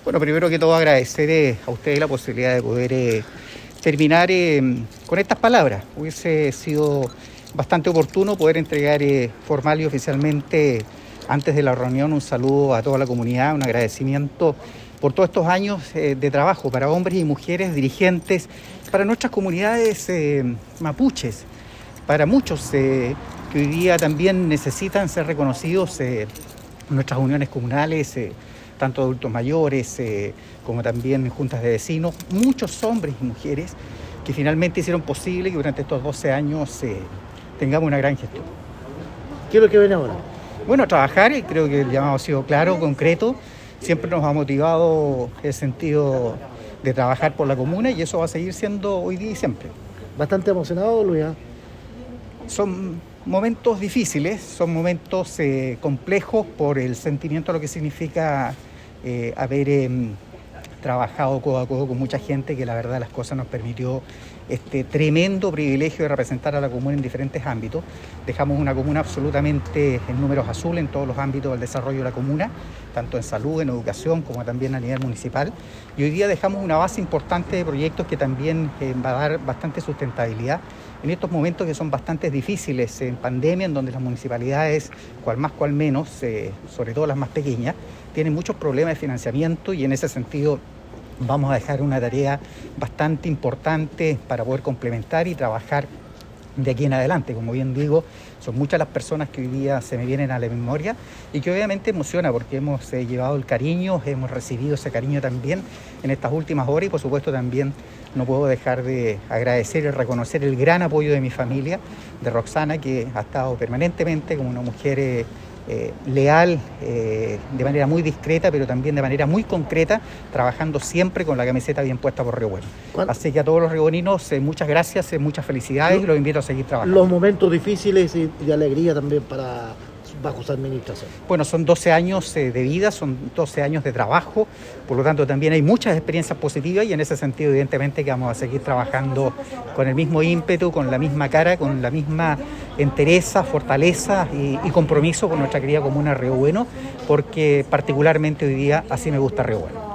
Bueno, primero que todo agradecer a ustedes la posibilidad de poder terminar con estas palabras. Hubiese sido bastante oportuno poder entregar formal y oficialmente antes de la reunión un saludo a toda la comunidad, un agradecimiento por todos estos años de trabajo para hombres y mujeres, dirigentes, para nuestras comunidades mapuches, para muchos que hoy día también necesitan ser reconocidos en nuestras uniones comunales, tanto adultos mayores como también juntas de vecinos, muchos hombres y mujeres que finalmente hicieron posible que durante estos 12 años tengamos una gran gestión. ¿Qué es lo que viene ahora? Bueno, trabajar, y creo que el llamado ha sido claro, concreto, siempre nos ha motivado el sentido de trabajar por la comuna y eso va a seguir siendo hoy día y siempre. Bastante emocionado, Luis. Son momentos difíciles, son momentos complejos por el sentimiento de lo que significa haber trabajado codo a codo con mucha gente que la verdad las cosas nos permitió este tremendo privilegio de representar a la comuna en diferentes ámbitos. Dejamos una comuna absolutamente en números azules en todos los ámbitos del desarrollo de la comuna, tanto en salud, en educación, como también a nivel municipal. Y hoy día dejamos una base importante de proyectos que también va a dar bastante sustentabilidad en estos momentos que son bastante difíciles en pandemia, en donde las municipalidades, cual más cual menos, sobre todo las más pequeñas, tienen muchos problemas de financiamiento y en ese sentido vamos a dejar una tarea bastante importante para poder complementar y trabajar de aquí en adelante. Como bien digo, son muchas las personas que hoy día se me vienen a la memoria y que obviamente emociona porque hemos llevado el cariño, hemos recibido ese cariño también en estas últimas horas y por supuesto también no puedo dejar de agradecer y reconocer el gran apoyo de mi familia, de Roxana, que ha estado permanentemente como una mujer leal, de manera muy discreta, pero también de manera muy concreta, trabajando siempre con la camiseta bien puesta por Río Bueno. Así que a todos los rioboninos, muchas gracias, muchas felicidades y los invito a seguir trabajando. Los momentos difíciles y de alegría también bajo su administración. Bueno, son 12 años de vida, son 12 años de trabajo, por lo tanto también hay muchas experiencias positivas y en ese sentido evidentemente que vamos a seguir trabajando con el mismo ímpetu, con la misma cara, con la misma entereza, fortaleza y compromiso con nuestra querida comuna Río Bueno, porque particularmente hoy día así me gusta Río Bueno.